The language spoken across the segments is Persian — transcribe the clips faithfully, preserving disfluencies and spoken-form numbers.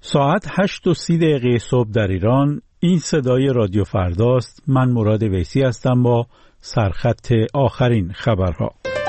ساعت هشت و سی دقیقه صبح در ایران. این صدای رادیو فرداست. من مراد ویسی هستم با سرخط آخرین خبرها.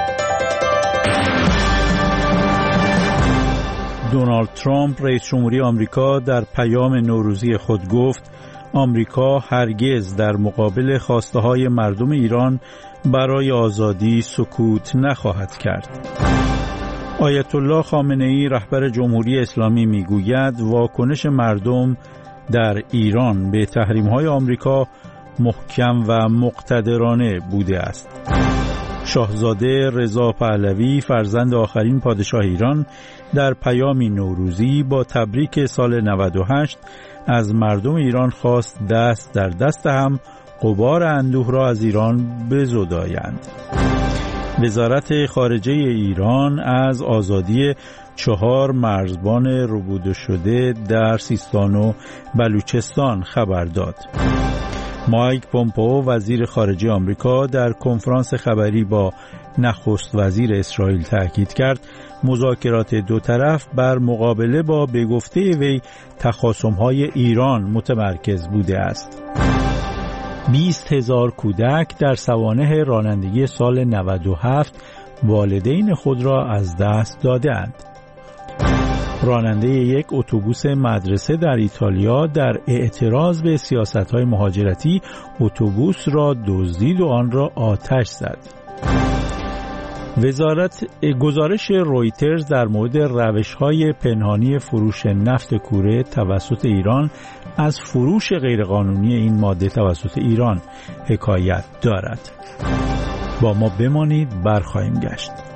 دونالد ترامپ رئیس جمهوری آمریکا در پیام نوروزی خود گفت آمریکا هرگز در مقابل خواسته‌های مردم ایران برای آزادی سکوت نخواهد کرد. آیت الله خامنه‌ای رهبر جمهوری اسلامی میگوید واکنش مردم در ایران به تحریم‌های آمریکا محکم و مقتدرانه بوده است. شاهزاده رضا پهلوی فرزند آخرین پادشاه ایران در پیامی نوروزی با تبریک سال نود و هشت از مردم ایران خواست دست در دست هم غبار اندوه را از ایران بزدایند. وزارت خارجه ایران از آزادی چهار مرزبان ربوده شده در سیستان و بلوچستان خبر داد. مایک پومپئو وزیر خارجه آمریکا در کنفرانس خبری با نخست وزیر اسرائیل تاکید کرد مذاکرات دو طرف بر مقابله با به گفته وی تخاصم‌های ایران متمرکز بوده است. بیست هزار کودک در سوانح رانندگی سال نود و هفت والدین خود را از دست دادند. راننده یک اتوبوس مدرسه در ایتالیا در اعتراض به سیاست‌های مهاجرتی اتوبوس را دزدید و آن را آتش زد. وزارت گزارش رویترز در مورد روش‌های پنهانی فروش نفت کوره توسط ایران از فروش غیرقانونی این ماده توسط ایران حکایت دارد. با ما بمانید، برخواهیم گشت.